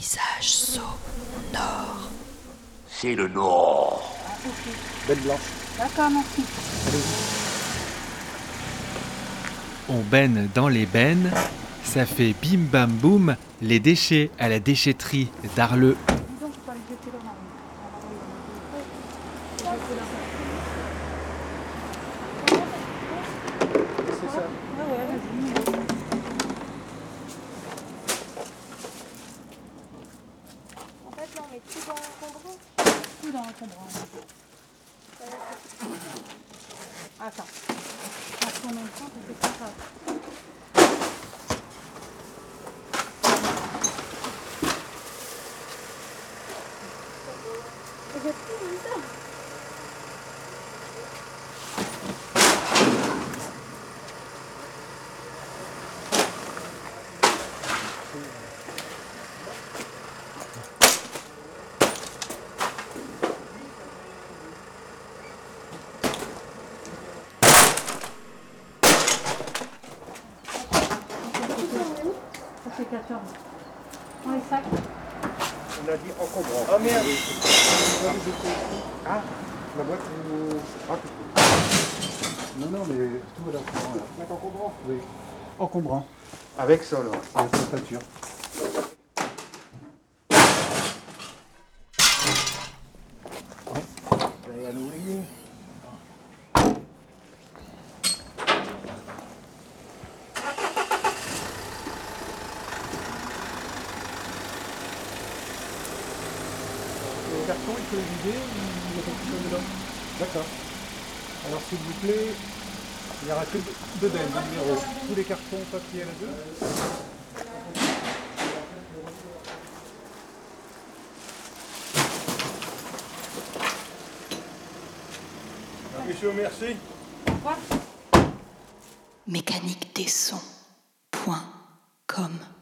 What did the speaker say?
paysage sonore. C'est le Nord. Belle blanche. D'accord, merci. On baigne dans les bennes, ça fait bim bam boum, les déchets à la déchetterie d'Arleux. Dis donc, faut pas les jeter là, Marie. C'est ça. Ah ouais, vas-y. En fait, là, on met tout dans l'encombrant. Tout dans l'encombrant. Attends. Parce qu'en même temps, ça fait pas grave. Ça fait 14. Dans les sacs. On a dit encombrant. Ah merde. Ah, la boîte vous... Ah, non, non, mais tout est encombrant là. C'est encombrant? Oui. Encombrant. Avec ça là. Avec sa peinture. Il y a un ouvrier. Le carton, il faut le vider ou il y a quelque chose dedans? D'accord. Alors s'il vous plaît, il n'y aura que deux bennes, numéro. Tous les cartons papier à la deux. Monsieur, merci. Mécanique des sons.com